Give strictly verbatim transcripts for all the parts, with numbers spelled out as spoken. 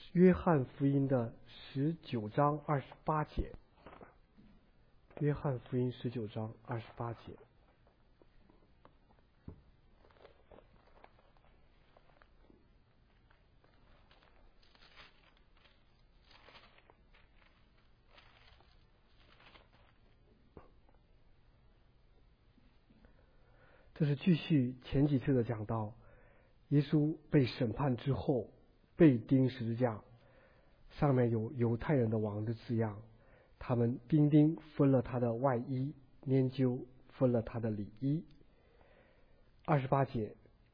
约翰福音的十九章二十八节。约翰福音十九章二十八节。这是继续前几次的讲到，耶稣被审判之后被钉十字架，上面有犹太人的王的字样，他们钉钉分了他的外衣，研究分了他的里衣。二十八节，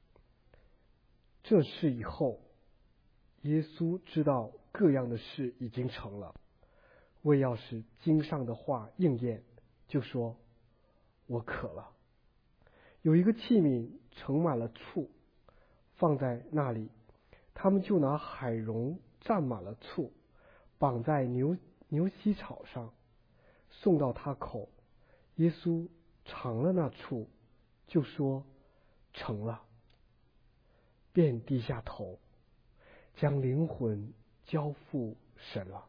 这事以后，耶稣知道各样的事已经成了，为要使经上的话应验，就说：我渴了。有一个器皿盛满了醋，放在那里，他们就拿海蓉蘸满了醋，绑在牛牛膝草上，送到他口。耶稣尝了那醋，就说：成了，便低下头，将灵魂交付神了。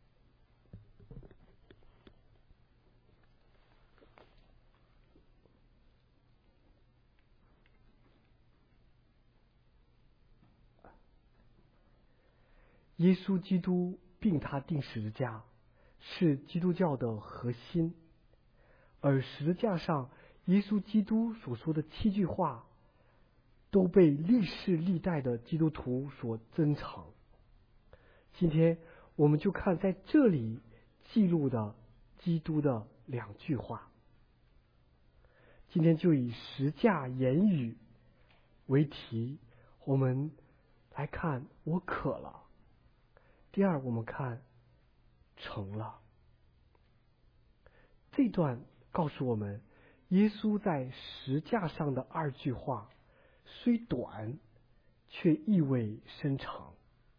耶稣基督并他钉十字架是基督教的核心，而十字架上耶稣基督所说的七句话都被历世历代的基督徒所珍藏。今天我们就看在这里记录的基督的两句话。今天就以十架言语为题，我们来看我渴了。第二，我们看成了。这段告诉我们，耶稣在十架上的二句话虽短，却意味深长。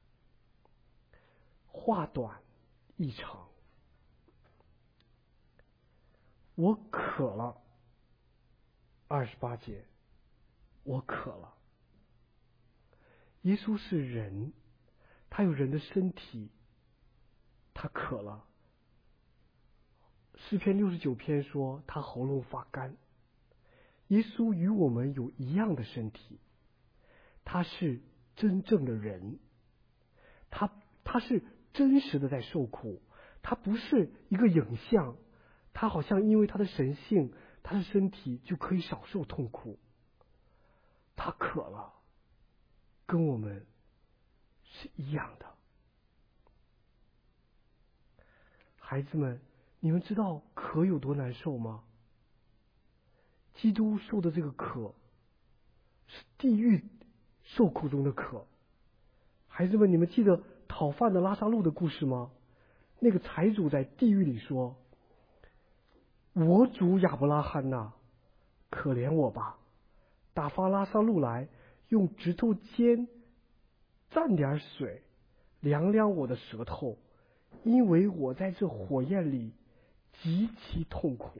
话短意长。我渴了，二十八节，我渴了。耶稣是人，他有人的身体，他渴了。诗篇六十九篇说他喉咙发干。耶稣与我们有一样的身体，他是真正的人，他他是真实的在受苦，他不是一个影像，他好像因为他的神性，他的身体就可以少受痛苦。他渴了，跟我们是一样的。孩子们，你们知道渴有多难受吗？基督受的这个渴是地狱受苦中的渴。孩子们，你们记得讨饭的拉撒路的故事吗？那个财主在地狱里说：我主亚伯拉罕呐，可怜我吧，打发拉撒路来，用指头尖蘸点水，凉凉我的舌头，因为我在这火焰里极其痛苦。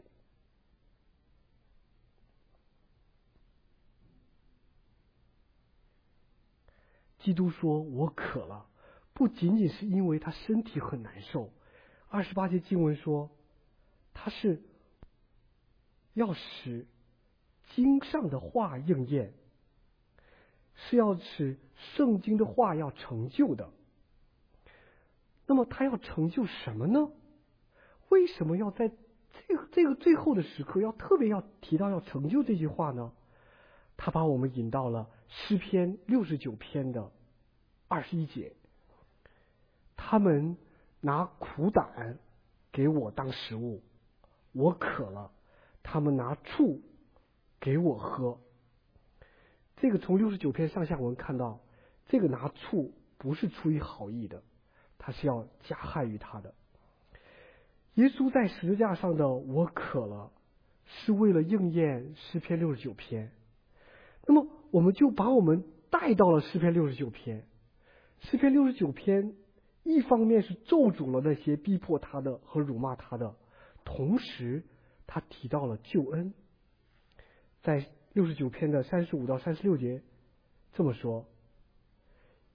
基督说我渴了，不仅仅是因为他身体很难受。二十八节经文说，他是要使经上的话应验，是要使圣经的话要成就的。那么他要成就什么呢？为什么要在这个这个最后的时刻要特别要提到要成就这句话呢？他把我们引到了诗篇六十九篇的二十一节。他们拿苦胆给我当食物，我渴了，他们拿醋给我喝。这个从六十九篇上下文看到，这个拿醋不是出于好意的，他是要加害于他的。耶稣在十字架上的我渴了，是为了应验诗篇六十九篇。那么我们就把我们带到了诗篇六十九篇。诗篇六十九篇一方面是咒诅了那些逼迫他的和辱骂他的，同时他提到了救恩。在六十九篇的三十五到三十六节这么说：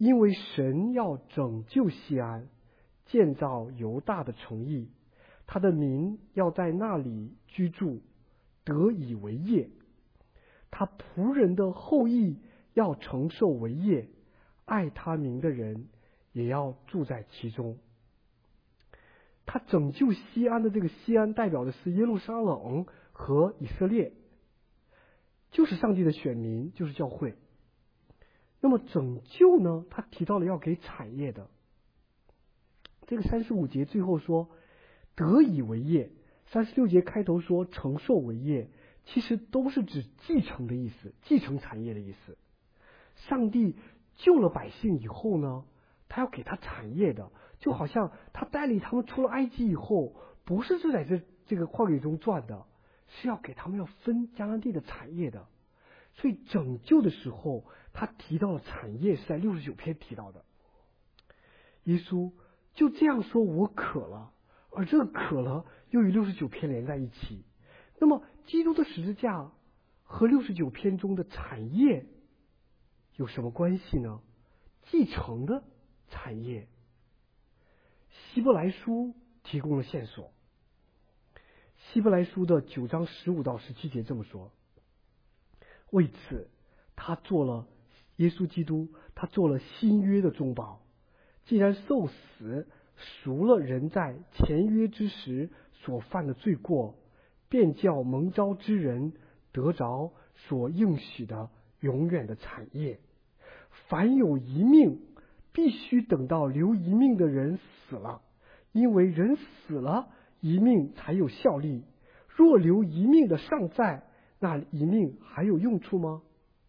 因为神要拯救西安，建造犹大的城邑，他的民要在那里居住，得以为业。他仆人的后裔要承受为业，爱他名的人也要住在其中。他拯救西安的这个西安代表的是耶路撒冷和以色列，就是上帝的选民，就是教会。那么拯救呢，他提到了要给产业的。这个三十五节最后说得以为业，三十六节开头说承受为业，其实都是指继承的意思，继承产业的意思。上帝救了百姓以后呢，他要给他产业的，就好像他带领他们出了埃及以后，不是就在这这个旷野中转的，是要给他们要分迦南地的产业的。所以拯救的时候，他提到了产业是在六十九篇提到的。耶稣就这样说，我渴了，而这个渴了又与六十九篇连在一起。那么基督的十字架和六十九篇中的产业有什么关系呢？继承的产业。希伯来书提供了线索。希伯来书的九章十五到十七节这么说：为此他做了耶稣基督，他做了新约的中保，既然受死赎了人在前约之时所犯的罪过，便叫蒙召之人得着所应许的永远的产业。凡有一命，必须等到留一命的人死了，因为人死了，一命才有效力。若留一命的尚在，那一命还有用处吗？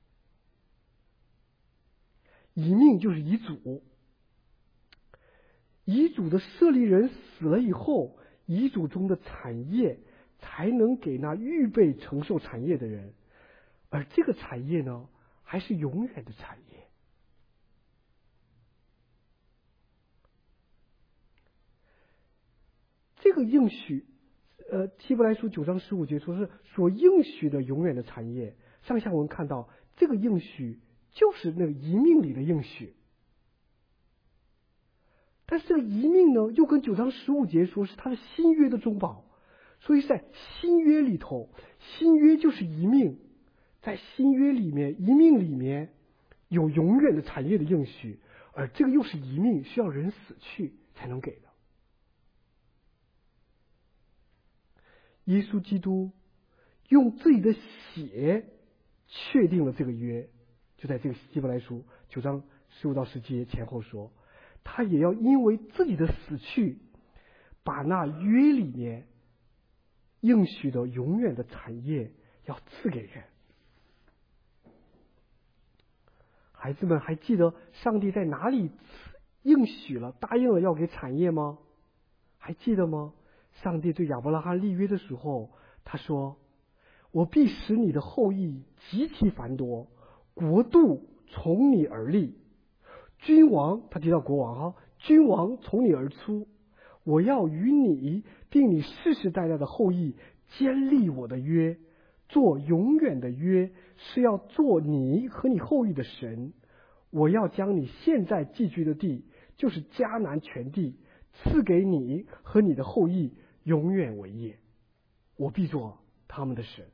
一命就是遗嘱，遗嘱的设立人死了以后，遗嘱中的产业才能给那预备承受产业的人，而这个产业呢，还是永远的产业。这个应许，呃，希伯来书九章十五节说是所应许的永远的产业。上下文看到这个应许就是那个遗命里的应许，但是这个遗命呢，又跟九章十五节说是他的新约的中保，所以在新约里头，新约就是遗命，在新约里面，遗命里面有永远的产业的应许，而这个又是遗命，需要人死去才能给的。耶稣基督用自己的血确定了这个约，就在这个希伯来书九章十五到十七节前后说，他也要因为自己的死去，把那约里面应许的永远的产业要赐给人。孩子们还记得上帝在哪里应许了、答应了要给产业吗？还记得吗？上帝对亚伯拉罕立约的时候，他说：我必使你的后裔极其繁多，国度从你而立，君王，他提到国王哈，君王从你而出，我要与你并你世世代代的后裔坚立我的约，做永远的约，是要做你和你后裔的神。我要将你现在寄居的地，就是迦南全地，赐给你和你的后裔永远为业，我必做他们的神。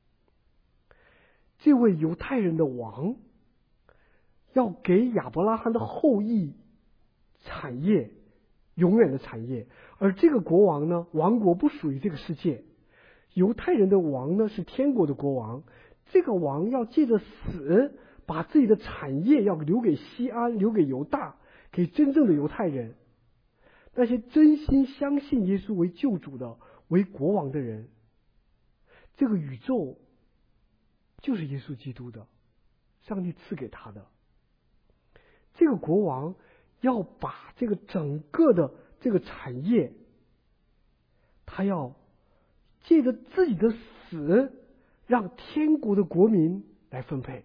这位犹太人的王要给亚伯拉罕的后裔产业，永远的产业，而这个国王呢，王国不属于这个世界。犹太人的王呢是天国的国王，这个王要借着死，把自己的产业要留给西安，留给犹大，给真正的犹太人。那些真心相信耶稣为救主的、为国王的人，这个宇宙就是耶稣基督的，上帝赐给他的。这个国王要把这个整个的这个产业，他要借着自己的死，让天国的国民来分配。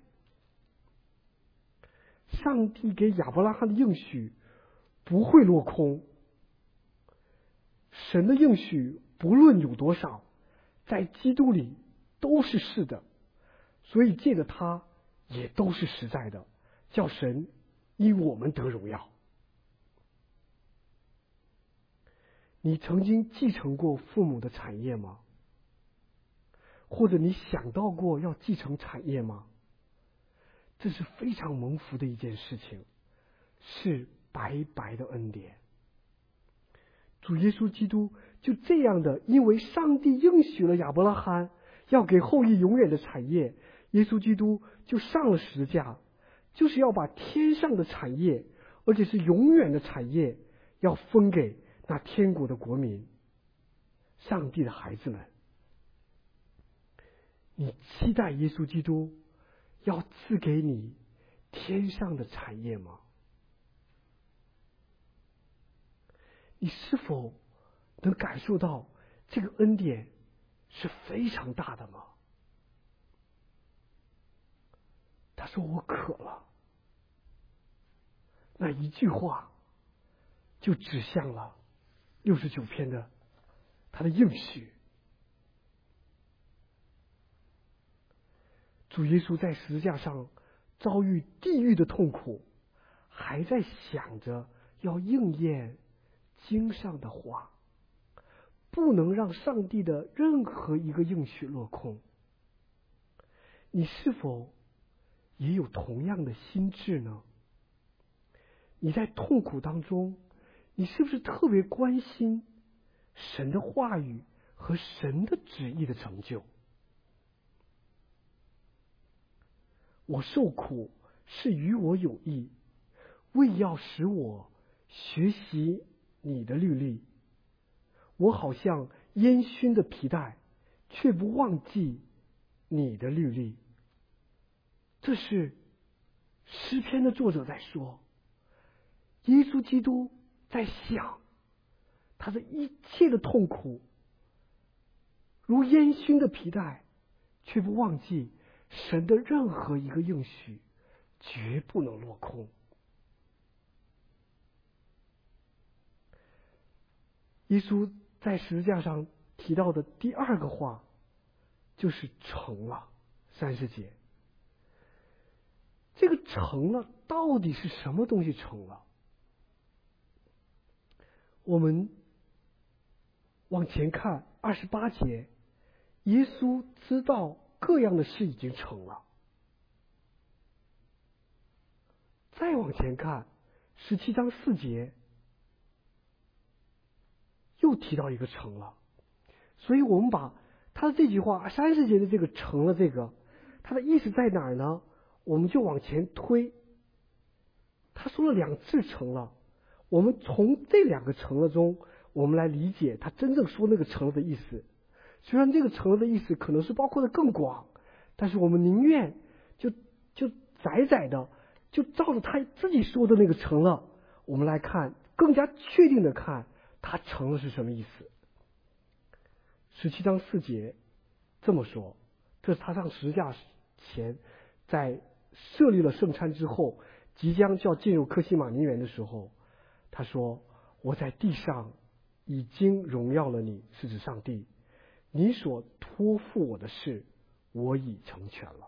上帝给亚伯拉罕的应许不会落空，神的应许不论有多少，在基督里都是是的，所以借着他也都是实在的，叫神因我们得荣耀。你曾经继承过父母的产业吗？或者你想到过要继承产业吗？这是非常蒙福的一件事情，是白白的恩典。主耶稣基督就这样的，因为上帝应许了亚伯拉罕要给后裔永远的产业，耶稣基督就上了十字架，就是要把天上的产业，而且是永远的产业，要分给那天国的国民，上帝的孩子们。你期待耶稣基督要赐给你天上的产业吗？你是否能感受到这个恩典是非常大的吗？他说我渴了，那一句话就指向了六十九篇的他的应许。主耶稣在十字架上遭遇地狱的痛苦，还在想着要应验经上的话，不能让上帝的任何一个应许落空。你是否也有同样的心志呢？你在痛苦当中，你是不是特别关心神的话语和神的旨意的成就？我受苦是与我有益，为要使我学习你的律例。我好像烟熏的皮带，却不忘记你的律例。这是诗篇的作者在说，耶稣基督在想他的一切的痛苦，如烟熏的皮带，却不忘记神的任何一个应许绝不能落空。耶稣在十字架上提到的第二个话就是成了，三十节。这个成了到底是什么东西成了？我们往前看二十八节，耶稣知道各样的事已经成了。再往前看十七章四节，又提到一个成了。所以我们把他的这句话三十节的这个成了，这个他的意思在哪儿呢？我们就往前推，他说了两次成了，我们从这两个成了中，我们来理解他真正说那个成了的意思。虽然这个成了的意思可能是包括的更广，但是我们宁愿就就窄窄的就照着他自己说的那个成了，我们来看，更加确定的看他成了是什么意思。十七章四节这么说，这是他上十字架前，在设立了圣餐之后，即将就要进入客西马尼园的时候，他说，我在地上已经荣耀了你，是指上帝，你所托付我的事我已成全了。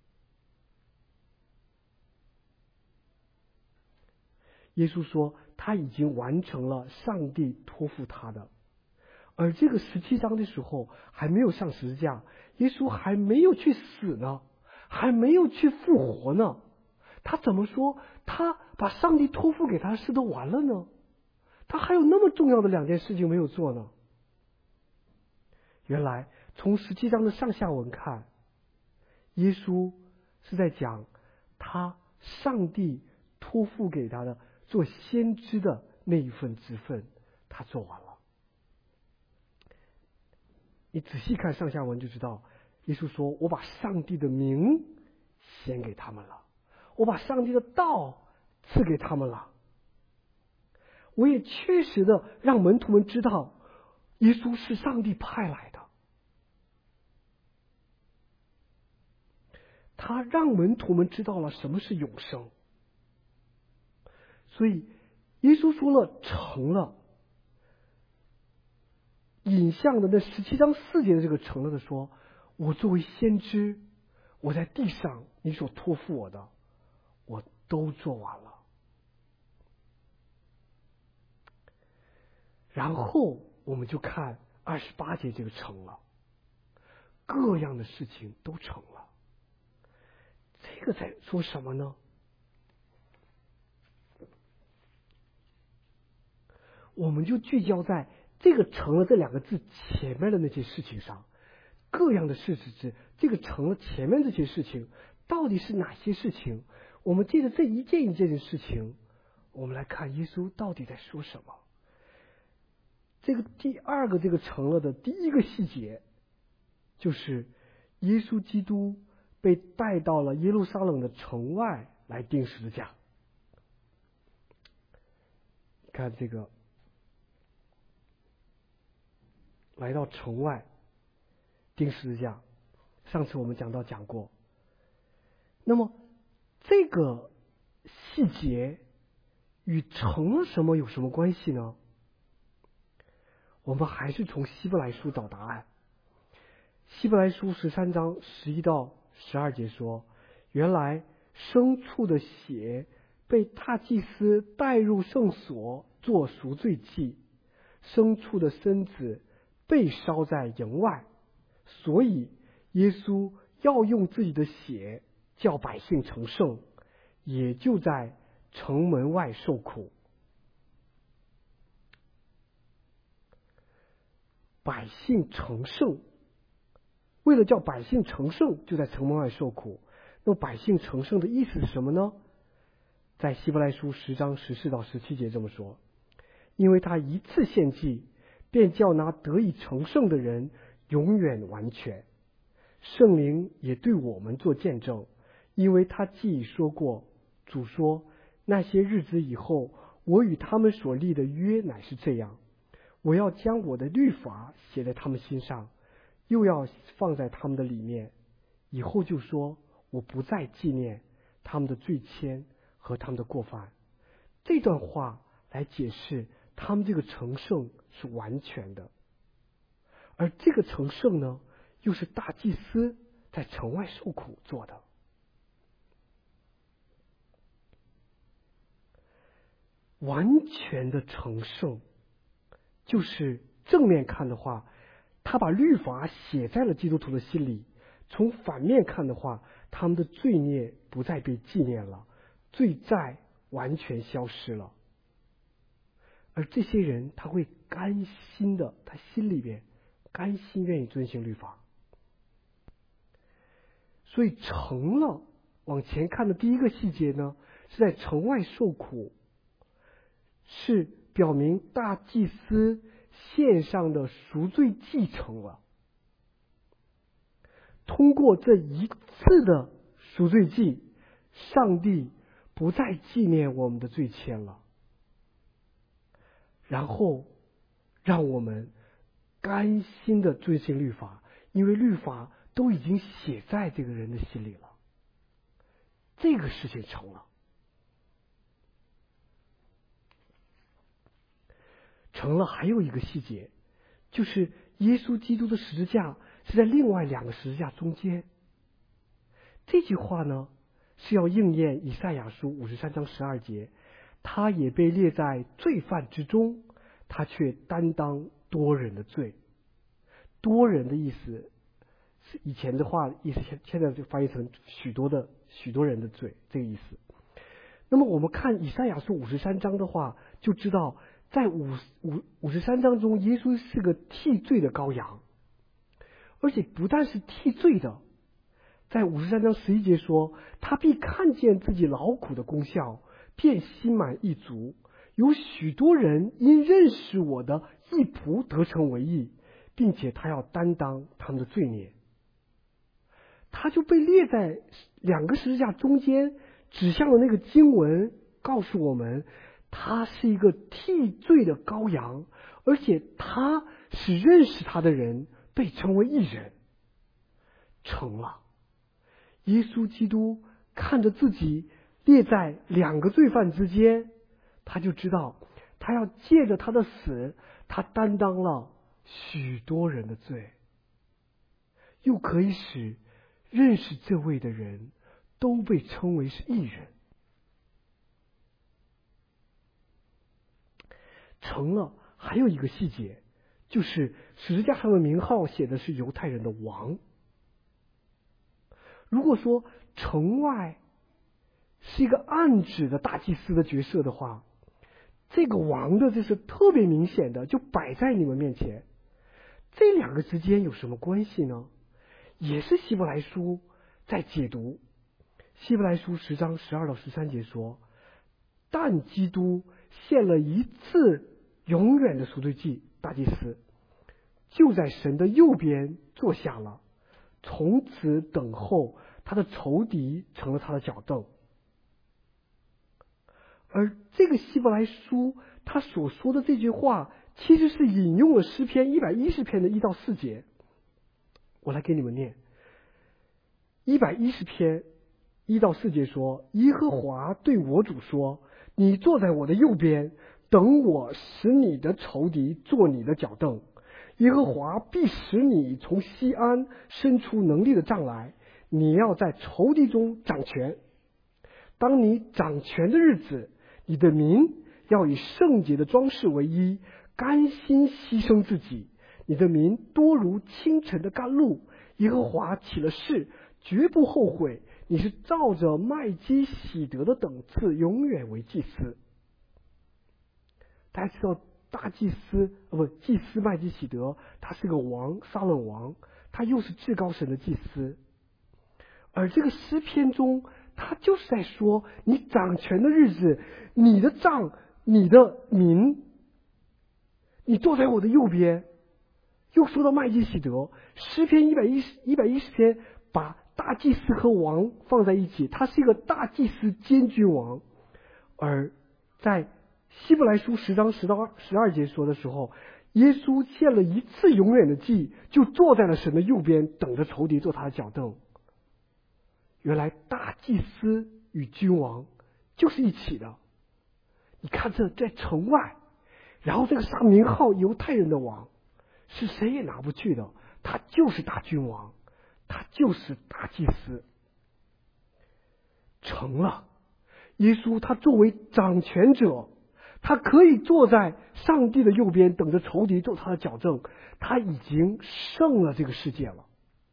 耶稣说他已经完成了上帝托付他的。而这个十七章的时候还没有上十字架，耶稣还没有去死呢，还没有去复活呢，他怎么说他把上帝托付给他的事都完了呢？他还有那么重要的两件事情没有做呢。原来从十七章的上下文看，耶稣是在讲他上帝托付给他的做先知的那一份职分他做完了。你仔细看上下文就知道，耶稣说我把上帝的名显给他们了，我把上帝的道赐给他们了，我也确实的让门徒们知道耶稣是上帝派来的。他让门徒们知道了什么是永生。所以耶稣说了成了，引向的那十七章四节的这个成了的说，我作为先知，我在地上你所托付我的我都做完了。 然后我们就看二十八节这个成了，各样的事情都成了。这个在说什么呢？我们就聚焦在这个成了这两个字前面的那些事情上。各样的事是指这个成了前面这些事情到底是哪些事情？我们借着这一件一件的事情，我们来看耶稣到底在说什么。这个第二个这个成了的第一个细节，就是耶稣基督被带到了耶路撒冷的城外来钉十字架。看这个，来到城外钉十字架，上次我们讲到讲过。那么这个细节与成了什么有什么关系呢？我们还是从希伯来书找答案。希伯来书十三章十一到十二节说，原来牲畜的血被大祭司带入圣所做赎罪祭，牲畜的身子被烧在营外，所以耶稣要用自己的血叫百姓成圣，也就在城门外受苦。百姓成圣，为了叫百姓成圣，就在城门外受苦。那么百姓成圣的意思是什么呢？在希伯来书十章十四到十七节这么说，因为他一次献祭，便叫那得以成圣的人永远完全。圣灵也对我们做见证，因为他既已说过，主说，那些日子以后，我与他们所立的约乃是这样，我要将我的律法写在他们心上，又要放在他们的里面。以后就说，我不再纪念他们的罪愆和他们的过犯。这段话来解释他们这个成圣是完全的，而这个成圣呢，又是大祭司在城外受苦做的。完全的成圣，就是正面看的话，他把律法写在了基督徒的心里；从反面看的话，他们的罪孽不再被纪念了，罪债完全消失了。而这些人他会甘心的，他心里边甘心愿意遵行律法。所以成了往前看的第一个细节呢，是在城外受苦，是表明大祭司献上的赎罪祭成了。通过这一次的赎罪祭，上帝不再纪念我们的罪愆了，然后让我们甘心的遵行律法，因为律法都已经写在这个人的心里了。这个事情成了。成了还有一个细节，就是耶稣基督的十字架是在另外两个十字架中间。这句话呢，是要应验以赛亚书五十三章十二节，他也被列在罪犯之中，他却担当多人的罪。多人的意思是以前的话意思，现在就翻译成许多的许多人的罪，这个意思。那么我们看以赛亚书五十三章的话，就知道在五五五十三章中，耶稣是个替罪的羔羊，而且不但是替罪的，在五十三章十一节说，他必看见自己劳苦的功效，便心满意足。有许多人因认识我的义仆得成为义，并且他要担当他们的罪孽。他就被列在两个十字架中间，指向的那个经文告诉我们，他是一个替罪的羔羊，而且他使认识他的人被称为义人。成了。耶稣基督看着自己列在两个罪犯之间，他就知道他要借着他的死，他担当了许多人的罪，又可以使认识这位的人都被称为是义人。成了还有一个细节，就是十字架上的名号写的是犹太人的王。如果说城外是一个暗指的大祭司的角色的话，这个王的这是特别明显的，就摆在你们面前。这两个之间有什么关系呢？也是希伯来书在解读。希伯来书十章十二到十三节说，但基督献了一次永远的赎罪祭，大祭司就在神的右边坐下了，从此等候他的仇敌成了他的脚凳。而这个希伯来书他所说的这句话，其实是引用了诗篇一百一十篇的一到四节。我来给你们念。一百一十篇一到四节说，耶和华对我主说，你坐在我的右边，等我使你的仇敌做你的脚凳。耶和华必使你从西安伸出能力的杖来，你要在仇敌中掌权。当你掌权的日子，你的民要以圣洁的装饰为衣，甘心牺牲自己。你的民多如清晨的甘露，耶和华起了誓，绝不后悔。你是照着麦基洗德的等次，永远为祭司。大家知道大祭司呃不祭司麦基洗德，他是个王，撒冷王，他又是至高神的祭司。而这个诗篇中，他就是在说，你掌权的日子，你的杖，你的民，你坐在我的右边。又说到麦基洗德，诗篇一百一十一百一十篇把大祭司和王放在一起，他是一个大祭司兼君王。而在希伯来书十章十到十二节说的时候，耶稣献了一次永远的祭，就坐在了神的右边，等着仇敌做他的脚凳。原来大祭司与君王就是一起的。你看这在城外，然后这个上名号犹太人的王是谁也拿不去的，他就是大君王，他就是大祭司。成了，耶稣他作为掌权者，他可以坐在上帝的右边，等着仇敌做他的脚凳，他已经胜了这个世界了。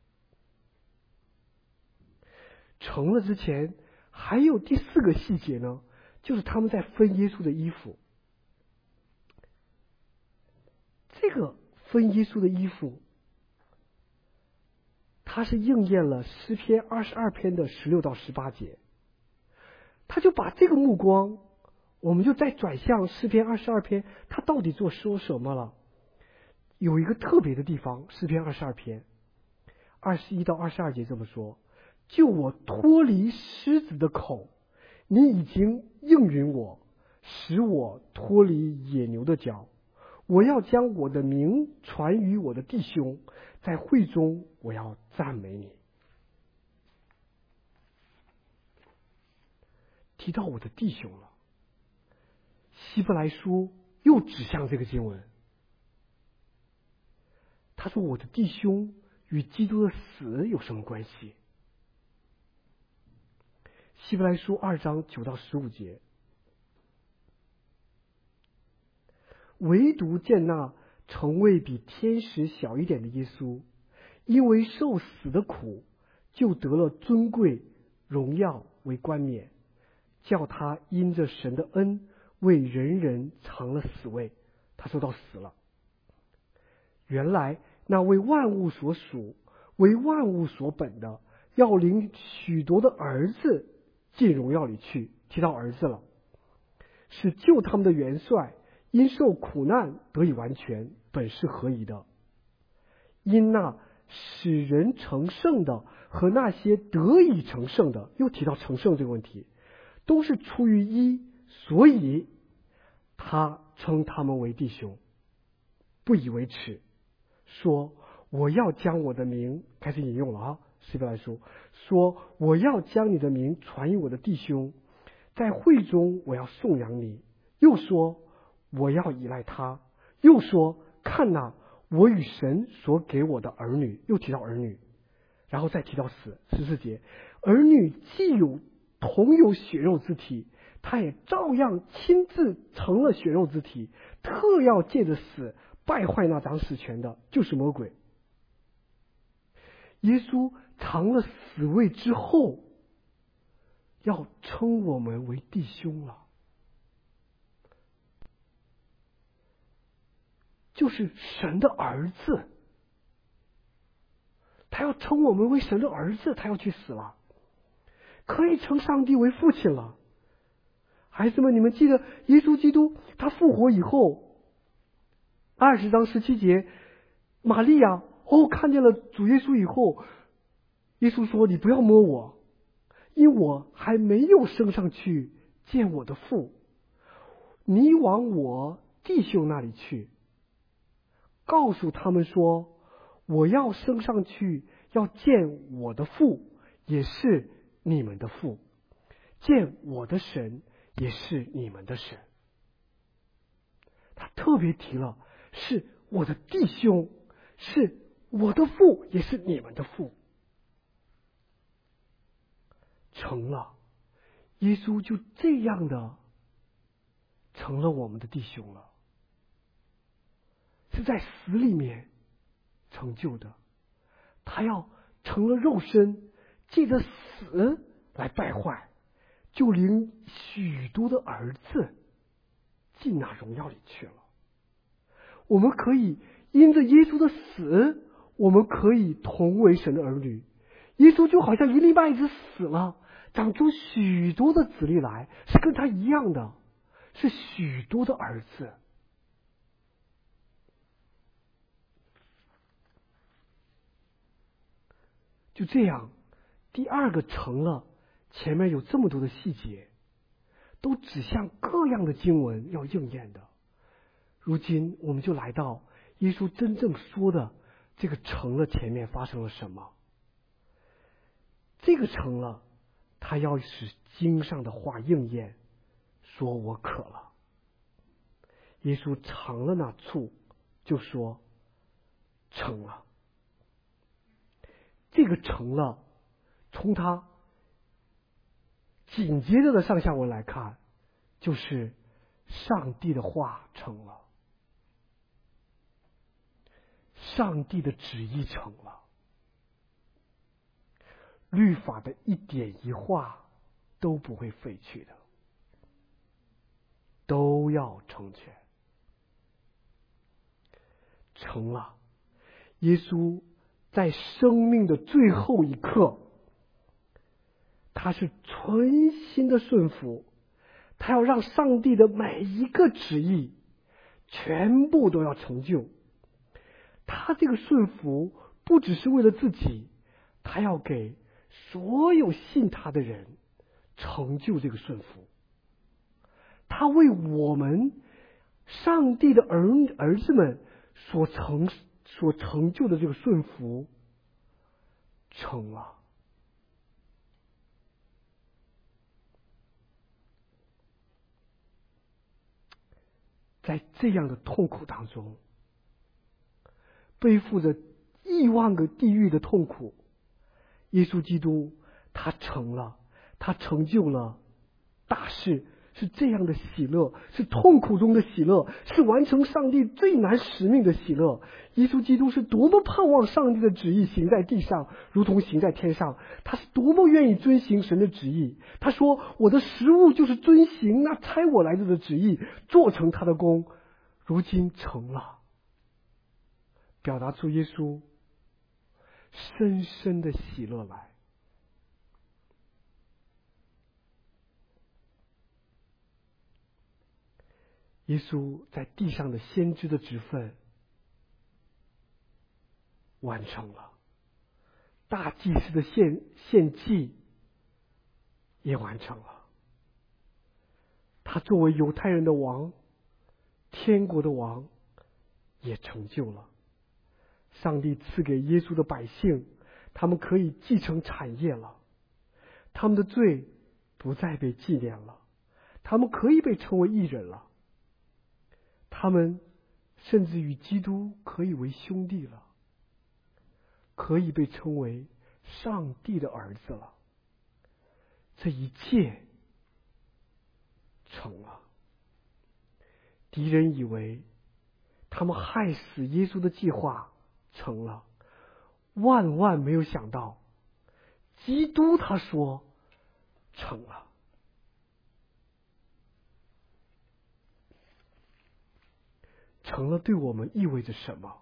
成了之前还有第四个细节呢，就是他们在分耶稣的衣服。这个分耶稣的衣服，它是应验了诗篇二十二篇的十六到十八节。他就把这个目光，我们就再转向诗篇二十二篇，他到底做说什么了？有一个特别的地方，诗篇二十二篇二十一到二十二节这么说：救我脱离狮子的口，你已经应允我，使我脱离野牛的脚。我要将我的名传于我的弟兄，在会中我要赞美你。提到我的弟兄了，希伯来书又指向这个经文。他说我的弟兄与基督的死有什么关系？希伯来书二章九到十五节，唯独见那成为比天使小一点的耶稣，因为受死的苦，就得了尊贵荣耀为冠冕，叫他因着神的恩为人人尝了死味。他说到死了，原来那为万物所属，为万物所本的，要领许多的儿子进荣耀里去。提到儿子了，是救他们的元帅，因受苦难得以完全，本是合宜的。因那使人成圣的和那些得以成圣的，又提到成圣这个问题，都是出于一，所以他称他们为弟兄，不以为耻，说我要将我的名，开始引用了啊，希伯来书说我要将你的名传于我的弟兄，在会中我要颂扬你。又说我要依赖他，又说看哪，我与神所给我的儿女，又提到儿女，然后再提到死。十四节，儿女既有同有血肉之体， 他也照样亲自成了血肉之体，特要借着死败坏那掌死权的，就是魔鬼。耶稣尝了死味之后，要称我们为弟兄了，就是神的儿子。他要称我们为神的儿子，他要去死了，可以称上帝为父亲了。孩子们，你们记得耶稣基督他复活以后，二十章十七节，玛利亚哦看见了主耶稣以后，耶稣说：“你不要摸我，因我还没有升上去见我的父。你往我弟兄那里去，告诉他们说，我要升上去，要见我的父，也是你们的父；见我的神，也是你们的神。”他特别提了，是我的弟兄，是我的父，也是你们的父。成了，耶稣就这样的成了我们的弟兄了，是在死里面成就的。他要成了肉身，借着死来败坏，就领许多的儿子进那荣耀里去了。我们可以因着耶稣的死，我们可以同为神的儿女。耶稣就好像一粒麦子死了，长出许多的子粒来，是跟他一样的，是许多的儿子。就这样，第二个成了，前面有这么多的细节，都指向各样的经文要应验的。如今我们就来到耶稣真正说的这个成了前面发生了什么。这个成了，他要使经上的话应验，说我渴了。耶稣尝了那醋，就说成了。这个成了，从他紧接着的上下文来看，就是上帝的话成了，上帝的旨意成了，律法的一点一画都不会废去的，都要成全。成了，耶稣在生命的最后一刻，他是存心的顺服，他要让上帝的每一个旨意全部都要成就。他这个顺服不只是为了自己，他要给所有信他的人成就这个顺服。他为我们上帝的儿儿子们所成所成就的这个顺服成了。在这样的痛苦当中，背负着亿万个地狱的痛苦，耶稣基督他成了，他成就了大事，是这样的喜乐，是痛苦中的喜乐，是完成上帝最难使命的喜乐。耶稣基督是多么盼望上帝的旨意行在地上，如同行在天上。他是多么愿意遵行神的旨意。他说：“我的食物就是遵行那差我来的的旨意，做成他的功。”如今成了，表达出耶稣深深的喜乐来。耶稣在地上的先知的职分完成了，大祭司的献献祭也完成了。他作为犹太人的王，天国的王也成就了。上帝赐给耶稣的百姓，他们可以继承产业了，他们的罪不再被纪念了，他们可以被称为义人了，他们甚至与基督可以为兄弟了，可以被称为上帝的儿子了。这一切成了。敌人以为他们害死耶稣的计划成了，万万没有想到，基督他说成了。成了对我们意味着什么？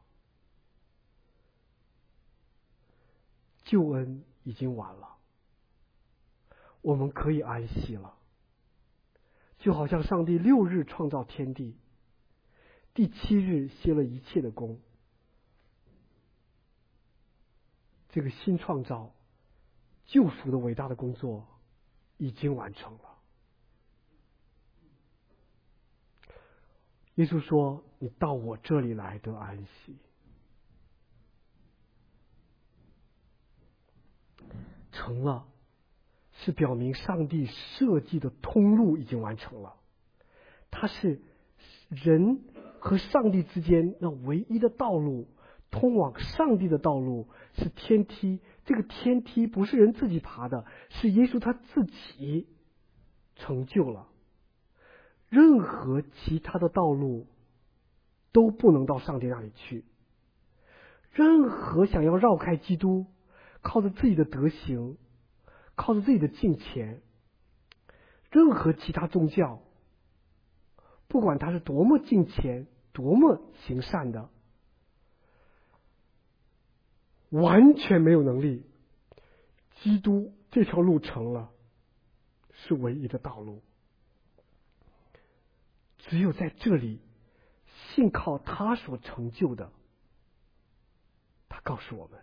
救恩已经完了，我们可以安息了。就好像上帝六日创造天地，第七日歇了一切的工，这个新创造救赎的伟大的工作已经完成了。耶稣说：“你到我这里来得安息。”成了，是表明上帝设计的通路已经完成了。它是人和上帝之间那唯一的道路，通往上帝的道路是天梯。这个天梯不是人自己爬的，是耶稣他自己成就了。任何其他的道路都不能到上帝那里去。任何想要绕开基督，靠着自己的德行，靠着自己的敬虔，任何其他宗教，不管他是多么敬虔，多么行善的，完全没有能力。基督这条路成了，是唯一的道路。只有在这里，信靠他所成就的，他告诉我们：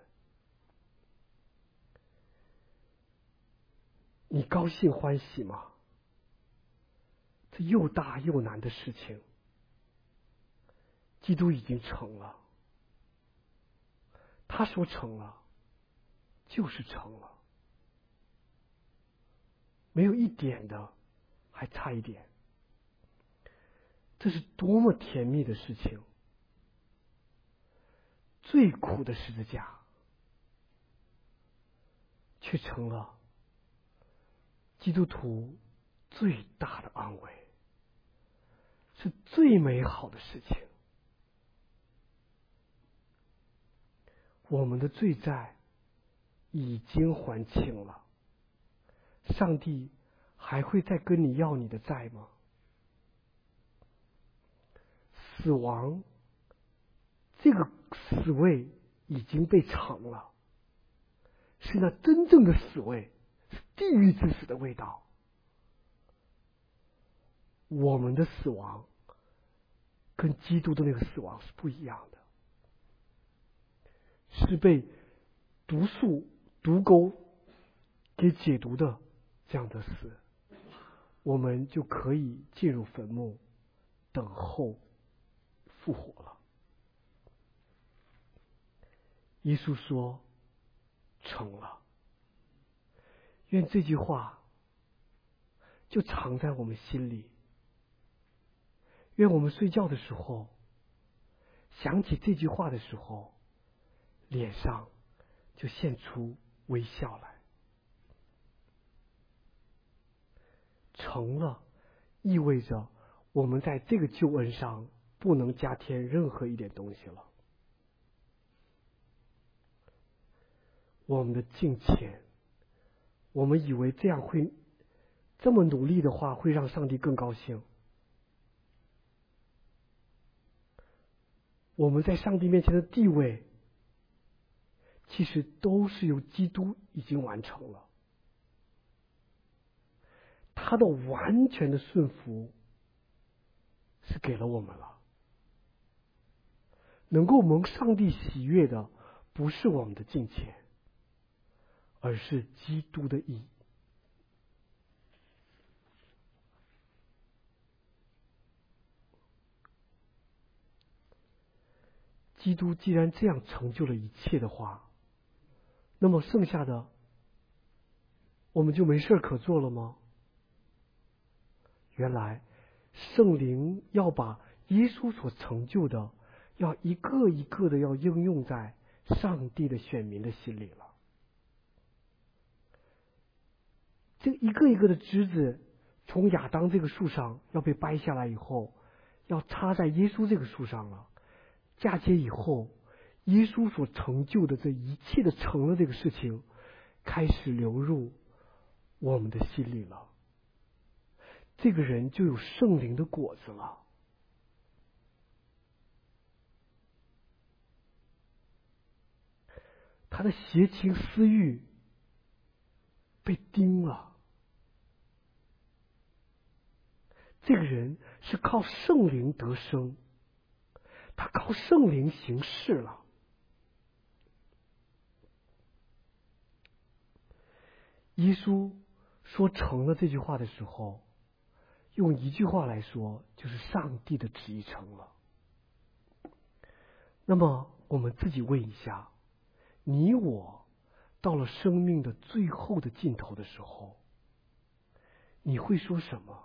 你高兴欢喜吗？这又大又难的事情，基督已经成了。他说成了，就是成了，没有一点的还差一点。这是多么甜蜜的事情！最苦的十字架，却成了基督徒最大的安慰，是最美好的事情。我们的罪债已经还清了，上帝还会再跟你要你的债吗？死亡，这个死位已经被尝了，是那真正的死位，是地狱之死的味道。我们的死亡跟基督的那个死亡是不一样的，是被毒素、毒钩给解毒的这样的死，我们就可以进入坟墓，等候复活了。耶稣说成了，愿这句话就藏在我们心里，愿我们睡觉的时候想起这句话的时候，脸上就现出微笑来。成了意味着我们在这个救恩上不能加添任何一点东西了。我们的敬虔，我们以为这样会这么努力的话会让上帝更高兴。我们在上帝面前的地位，其实都是由基督已经完成了。他的完全的顺服是给了我们了。能够蒙上帝喜悦的，不是我们的敬虔，而是基督的义。基督既然这样成就了一切的话，那么剩下的我们就没事可做了吗？原来圣灵要把耶稣所成就的，要一个一个的要应用在上帝的选民的心里了。这一个一个的枝子从亚当这个树上要被掰下来以后，要插在耶稣这个树上了。嫁接以后，耶稣所成就的这一切的成了这个事情，开始流入我们的心里了。这个人就有圣灵的果子了。他的邪情私欲被钉了。这个人是靠圣灵得生，他靠圣灵行事了。耶稣说成了这句话的时候，用一句话来说，就是上帝的旨意成了。那么我们自己问一下，你我到了生命的最后的尽头的时候，你会说什么？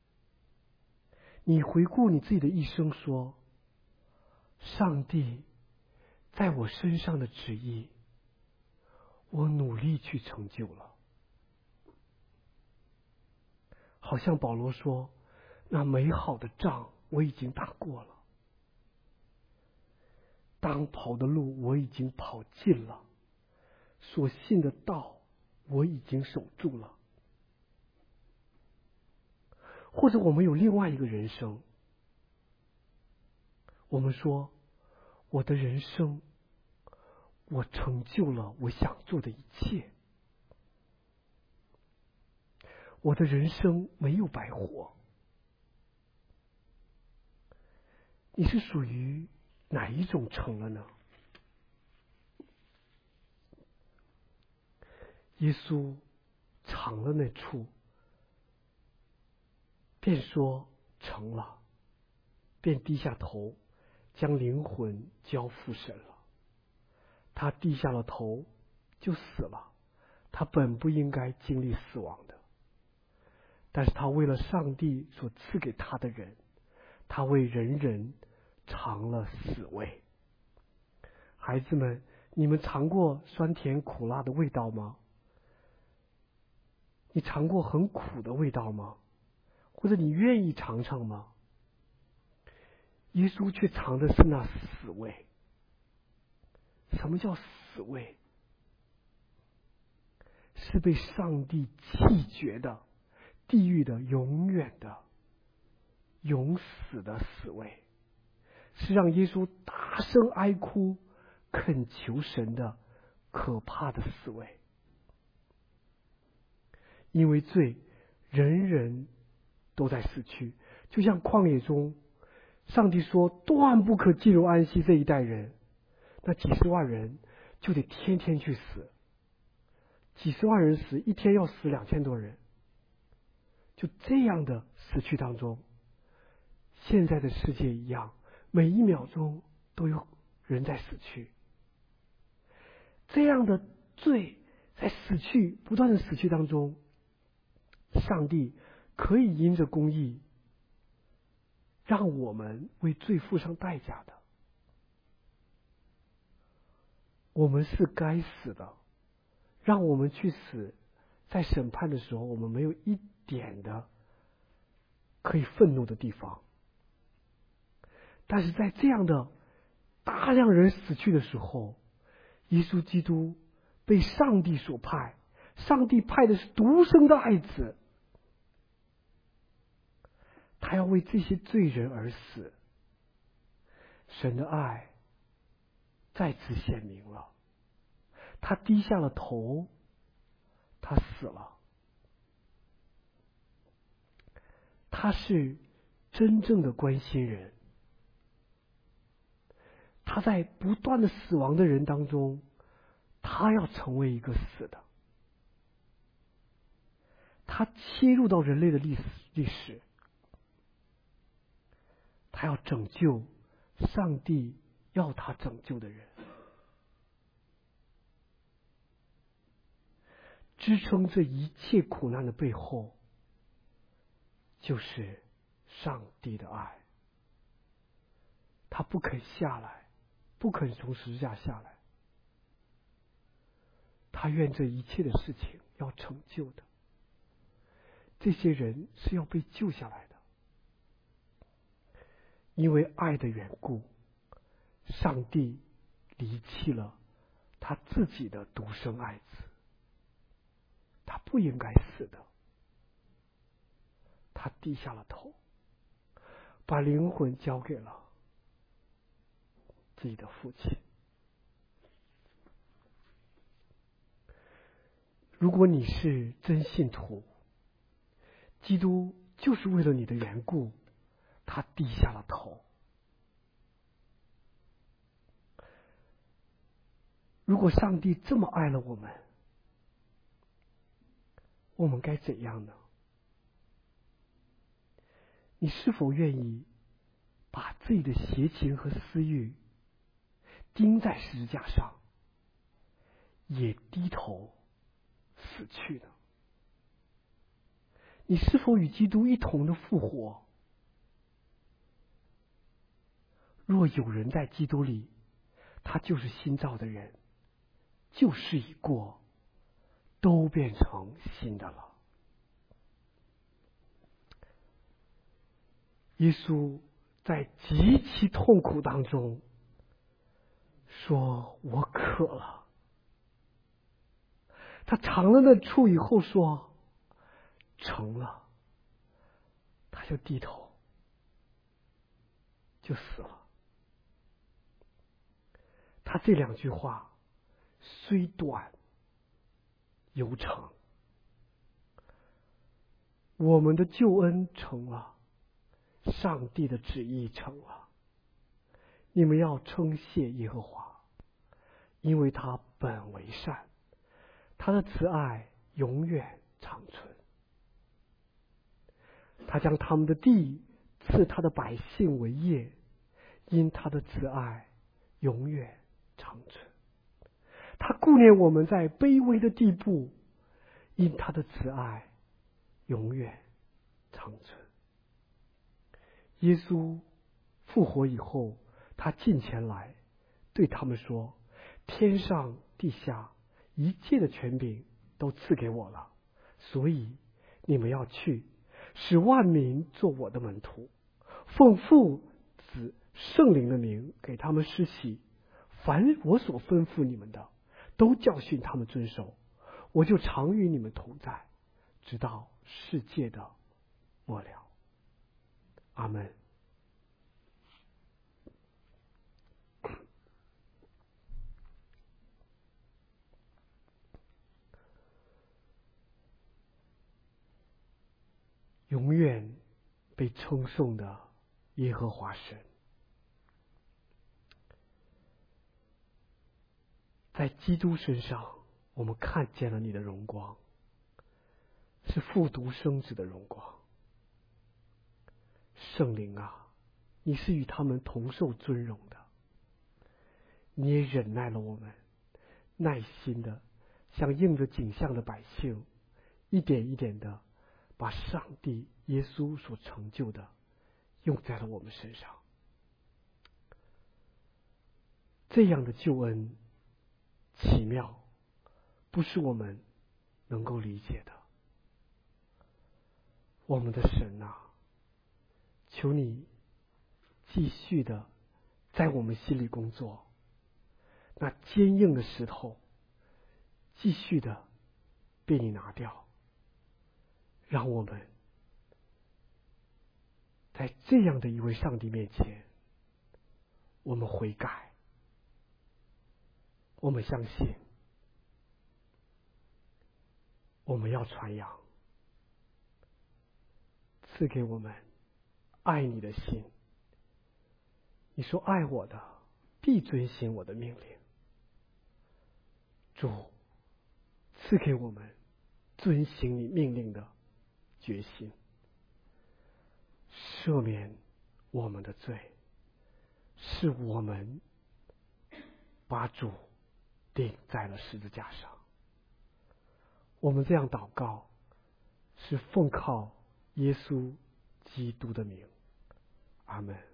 你回顾你自己的一生说，上帝在我身上的旨意，我努力去成就了。好像保罗说，那美好的仗我已经打过了，当跑的路我已经跑尽了，所信的道我已经守住了。或者我们有另外一个人生，我们说，我的人生我成就了我想做的一切，我的人生没有白活。你是属于哪一种成了呢？耶稣尝了那处，便说成了，便低下头，将灵魂交付神了。他低下了头就死了，他本不应该经历死亡的，但是他为了上帝所赐给他的人，他为人人尝了死味。孩子们，你们尝过酸甜苦辣的味道吗？你尝过很苦的味道吗？或者你愿意尝尝吗？耶稣却尝的是那死味。什么叫死味？是被上帝弃绝的，地狱的，永远的，永死的死味，是让耶稣大声哀哭恳求神的可怕的死味。因为罪，人人都在死去，就像旷野中上帝说断不可进入安息这一代人，那几十万人就得天天去死，几十万人死，一天要死两千多人。就这样的死去当中，现在的世界一样，每一秒钟都有人在死去。这样的罪在死去不断的死去当中，上帝可以因着公义让我们为罪付上代价的。我们是该死的，让我们去死，在审判的时候我们没有一点的可以愤怒的地方。但是在这样的大量人死去的时候，耶稣基督被上帝所派，上帝派的是独生的爱子，他要为这些罪人而死。神的爱再次显明了，他低下了头，他死了。他是真正的关心人，他在不断的死亡的人当中，他要成为一个死的。他切入到人类的历史历史，他要拯救上帝要他拯救的人。支撑这一切苦难的背后，就是上帝的爱。他不肯下来，不肯从十字架下来，他愿这一切的事情要成就的。 这些人是要被救下来的。因为爱的缘故，上帝离弃了他自己的独生爱子，他不应该死的，他低下了头，把灵魂交给了自己的父亲。如果你是真信徒，基督就是为了你的缘故，他低下了头。如果上帝这么爱了我们，我们该怎样呢？你是否愿意把自己的邪情和私欲钉在十字架上，也低头死去呢？你是否与基督一同的复活？若有人在基督里，他就是新造的人，旧事已过，都变成新的了。耶稣在极其痛苦当中说：“我渴了。”他尝了那处以后说：“成了。”他就低头，就死了。他这两句话虽短犹长，我们的救恩成了，上帝的旨意成了。你们要称谢耶和华，因为他本为善，他的慈爱永远长存。他将他们的地赐他的百姓为业，因他的慈爱永远长存。他顾念我们在卑微的地步，因他的慈爱永远长存。耶稣复活以后，他近前来对他们说：“天上地下一切的权柄都赐给我了，所以你们要去，使万民做我的门徒，奉父子圣灵的名给他们施洗，凡我所吩咐你们的，都教训他们遵守。我就常与你们同在，直到世界的末了。”阿们。永远被称颂的耶和华神，在基督身上，我们看见了你的荣光，是复独生子的荣光。圣灵啊，你是与他们同受尊荣的，你也忍耐了我们，耐心的像应着景象的百姓，一点一点的把上帝耶稣所成就的用在了我们身上。这样的救恩奇妙，不是我们能够理解的。我们的神啊，求你继续的在我们心里工作，那坚硬的石头继续的被你拿掉，让我们在这样的一位上帝面前，我们悔改，我们相信，我们要传扬，赐给我们爱你的心。你说爱我的必遵行我的命令。主，赐给我们遵行你命令的决心，赦免我们的罪，是我们把主钉在了十字架上。我们这样祷告，是奉靠耶稣基督的名。阿们。